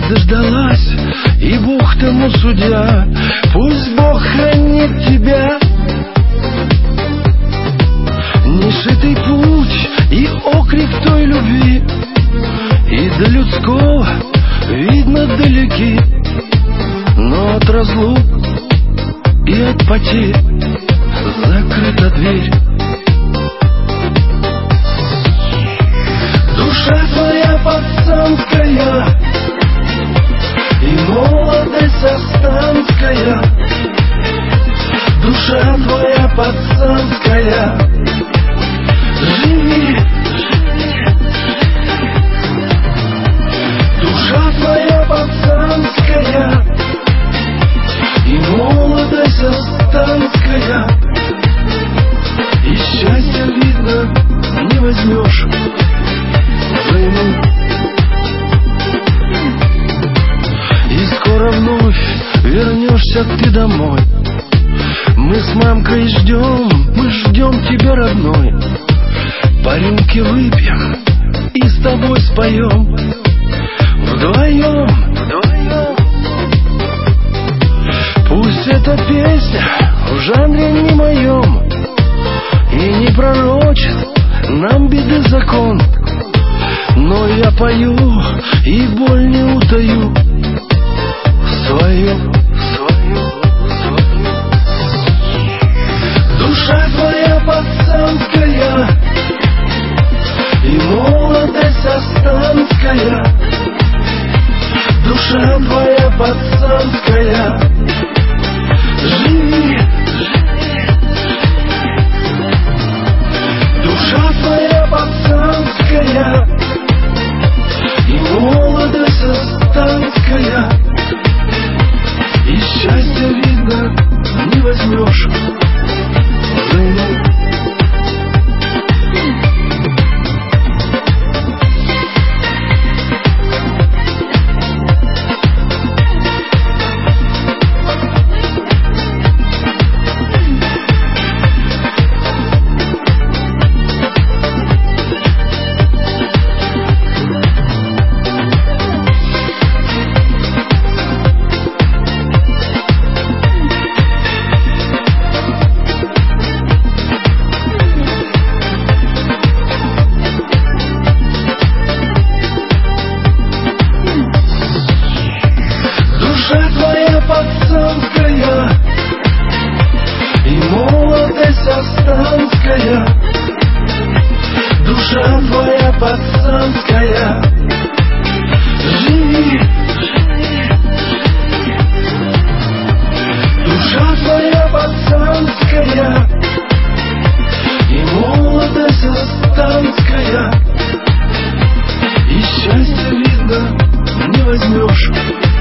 дождалась, и Бог тому судья. Пусть Бог хранит тебя. Нешитый путь и окрик той любви, и до людского видно далеки, но от разлук и от потерь закрыта дверь. Душа твоя пацанская и молодость астанская. Душа твоя пацанская, живи. Душа твоя пацанская и молодость астанская. И счастья, видно, не возьмешь взаймы. И скоро вновь вернешься ты домой. Мы с мамкой ждем, мы ждем тебя, родной. По рюмке выпьем и с тобой споем вдвоем. Пусть эта песня в жанре не моем и не пророчит нам беды закон, но я пою и боль не утаю свою. Душа твоя пацанская и молодость астанская. Душа твоя пацанская, живи. Душа твоя пацанская и молодость астанская. И счастья, видно, не возьмешь взаймы. Душа твоя пацанская и молодость астанская. Душа твоя пацанская, живи. Душа твоя пацанская и молодость астанская. И счастья, видно, не возьмешь